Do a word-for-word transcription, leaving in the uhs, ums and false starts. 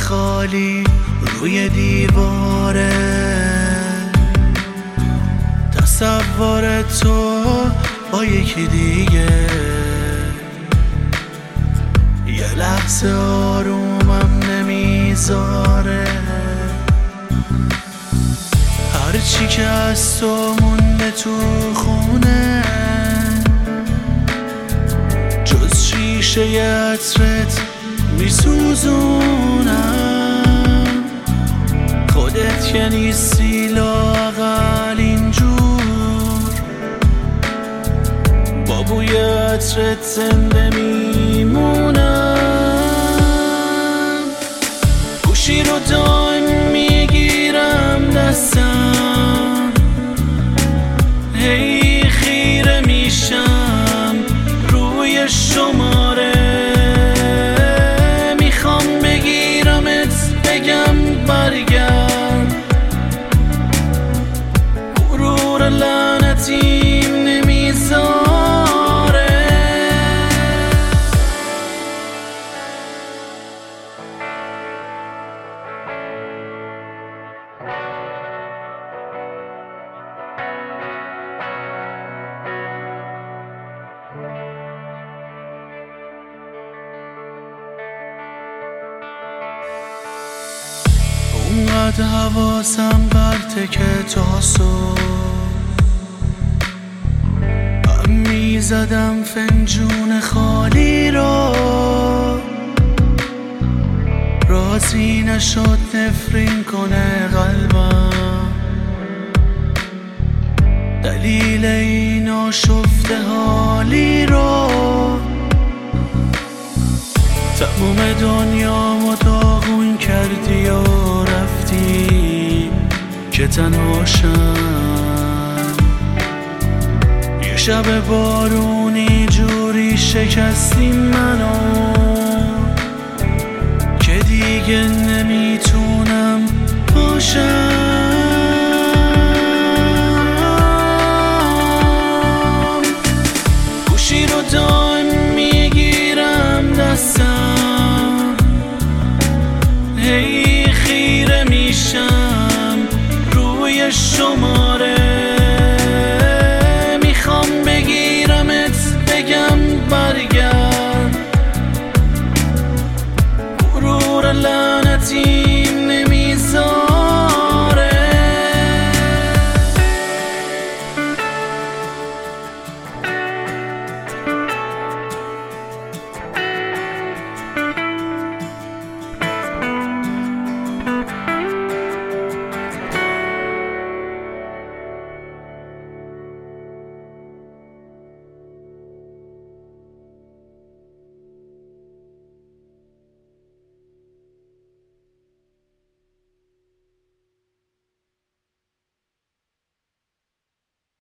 خالی روی دیواره، تصور تو با یکی دیگه، یه لحظه آرومم نمیذاره. هرچی که از تو مونده تو خونه، جز شیشه عطرت میسوزونم. خودت که نیستی لااقل اینجور، با بوی عطرت زنده میمونم. گوشی رو دائم میگیرم دستم، هی خیره میشم روی شماره. میخوام بگیرمت بگم برگرد، غرور لعنتیم نمیذاره. اونقدر حواسم برته که تا صبح هم میزدم فنجون خالی رو، راضی نشد نفرین کنه قلبم. دلیل این آشفته حالی رو، تموم دنیامو داغون کردی و رفتی که تنهاشم. یه شب بارونی جوری شکستی منو که دیگه